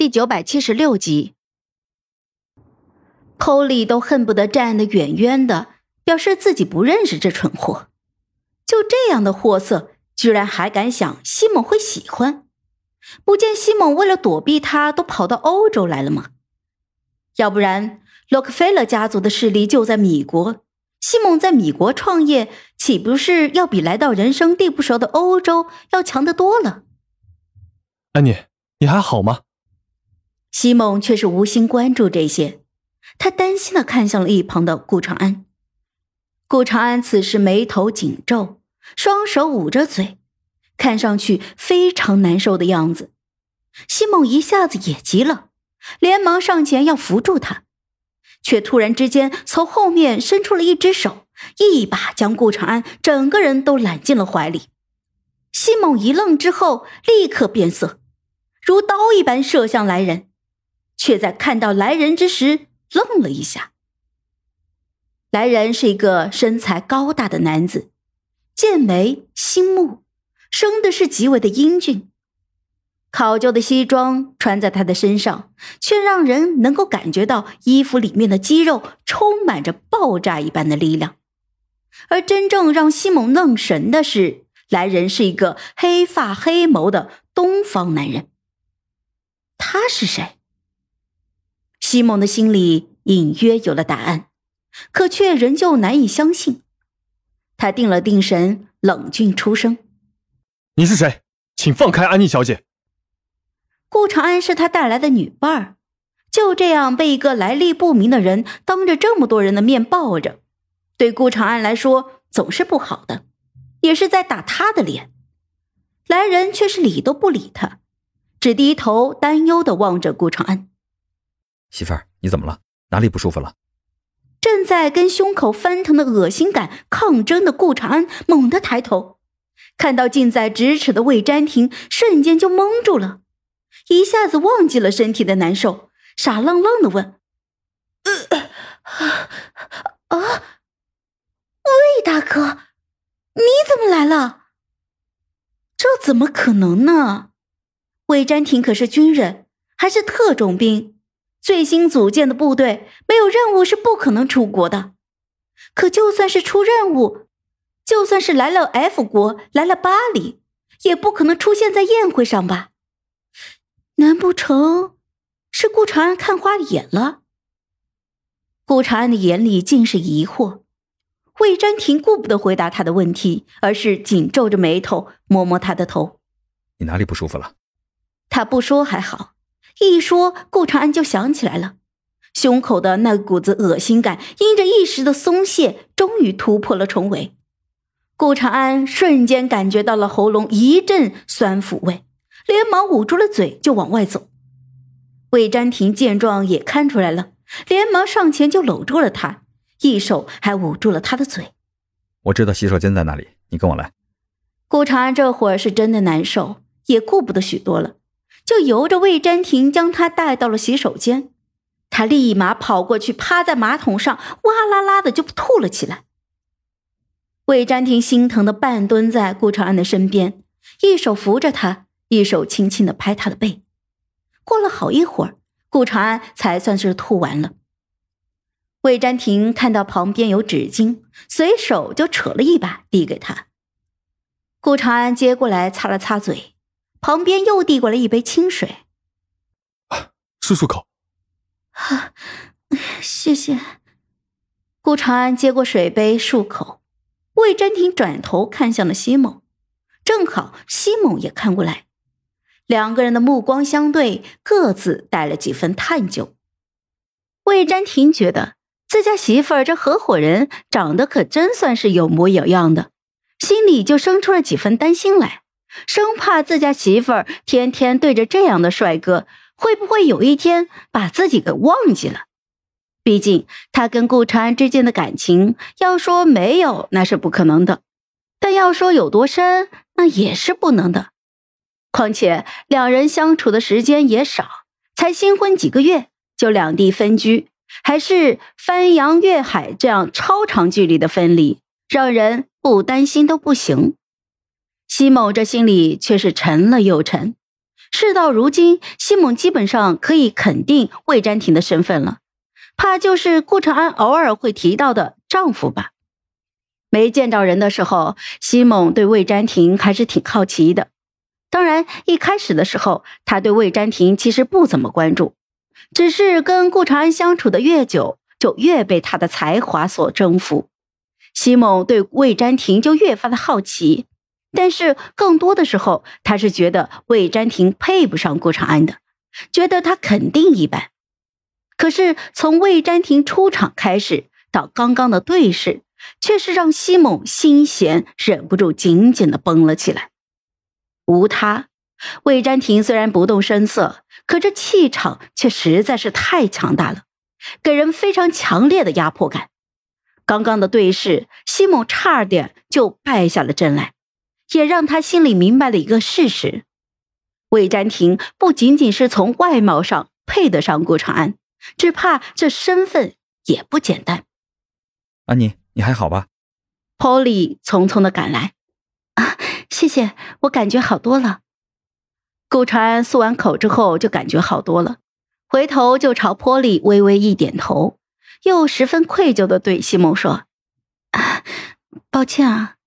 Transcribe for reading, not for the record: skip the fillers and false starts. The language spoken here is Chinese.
第976集。Polly 都恨不得站得远远的，表示自己不认识这蠢货。就这样的货色，居然还敢想西蒙会喜欢？不见西蒙为了躲避他都跑到欧洲来了吗？要不然洛克菲勒家族的势力就在米国，西蒙在米国创业，岂不是要比来到人生地不熟的欧洲要强得多了？ 安妮，你还好吗？ 西蒙却是无心关注这些，他担心地看向了一旁的顾长安。顾长安此时眉头紧皱，双手捂着嘴，看上去非常难受的样子。西蒙一下子也急了，连忙上前要扶住他，却突然之间从后面伸出了一只手，一把将顾长安整个人都揽进了怀里。西蒙一愣之后立刻变色，如刀一般射向来人，却在看到来人之时愣了一下。来人是一个身材高大的男子，剑眉星目，生的是极为的英俊。考究的西装穿在他的身上，却让人能够感觉到衣服里面的肌肉充满着爆炸一般的力量。而真正让西蒙愣神的是，来人是一个黑发黑眸的东方男人。他是谁？西蒙的心里隐约有了答案，可却仍旧难以相信。他定了定神，冷峻出声： 你是谁？请放开安妮小姐。 顾长安是他带来的女伴儿，就这样被一个来历不明的人当着这么多人的面抱着，对顾长安来说总是不好的，也是在打他的脸。来人却是理都不理他，只低头担忧地望着顾长安。 媳妇儿，你怎么了？哪里不舒服了？ 正在跟胸口翻腾的恶心感抗争的顾长安猛地抬头，看到近在咫尺的魏詹婷，瞬间就懵住了，一下子忘记了身体的难受，傻愣愣地问：魏大哥，你怎么来了？这怎么可能呢？魏詹婷可是军人，还是特种兵，最新组建的部队，没有任务是不可能出国的。可就算是出任务，就算是来了 F 国，来了巴黎，也不可能出现在宴会上吧？难不成是顾长安看花眼了？顾长安的眼里尽是疑惑。魏詹婷顾不得回答他的问题，而是紧皱着眉头，摸摸他的头。 你哪里不舒服了？ 他不说还好，一说顾长安就想起来了，胸口的那股子恶心感因着一时的松懈，终于突破了重围。顾长安瞬间感觉到了喉咙一阵酸腐味，连忙捂住了嘴就往外走。魏詹婷见状也看出来了，连忙上前就搂住了他，一手还捂住了他的嘴。 我知道洗手间在哪里，你跟我来。 顾长安这会儿是真的难受，也顾不得许多了，就由着魏詹婷将他带到了洗手间。他立马跑过去，趴在马桶上哇啦啦的就吐了起来。魏詹婷心疼的半蹲在顾长安的身边，一手扶着他，一手轻轻的拍他的背。过了好一会儿，顾长安才算是吐完了。魏詹婷看到旁边有纸巾，随手就扯了一把递给他。顾长安接过来擦了擦嘴，旁边又递过来一杯清水。 漱口。 谢谢。顾长安接过水杯漱口。魏詹婷转头看向了西蒙，正好西蒙也看过来，两个人的目光相对，各自带了几分探究。魏詹婷觉得自家媳妇儿这合伙人长得可真算是有模有样的，心里就生出了几分担心来，生怕自家媳妇儿天天对着这样的帅哥，会不会有一天把自己给忘记了。毕竟他跟顾长安之间的感情，要说没有那是不可能的，但要说有多深那也是不能的。况且两人相处的时间也少，才新婚几个月就两地分居，还是翻洋越海这样超长距离的分离，让人不担心都不行。西某这心里却是沉了又沉， 事到如今，西蒙基本上可以肯定魏占庭的身份了，怕就是顾长安偶尔会提到的丈夫吧。没见着人的时候，西蒙对魏占庭还是挺好奇的。当然，一开始的时候，他对魏占庭其实不怎么关注，只是跟顾长安相处的越久，就越被他的才华所征服。西蒙对魏占庭就越发的好奇，但是更多的时候，他是觉得魏占庭配不上顾长安的，觉得他肯定一般。可是从魏占庭出场开始到刚刚的对视，却是让西蒙心弦忍不住紧紧地绷了起来。无他，魏占庭虽然不动声色，可这气场却实在是太强大了，给人非常强烈的压迫感。刚刚的对视，西蒙差点就败下了阵来，也让他心里明白了一个事实：魏占庭不仅仅是从外貌上配得上顾长安，只怕这身份也不简单。 安妮，你还好吧？ Polly 匆匆地赶来。谢谢，我感觉好多了。顾长安漱完口之后就感觉好多了，回头就朝Polly微微一点头，又十分愧疚地对西蒙说：抱歉啊，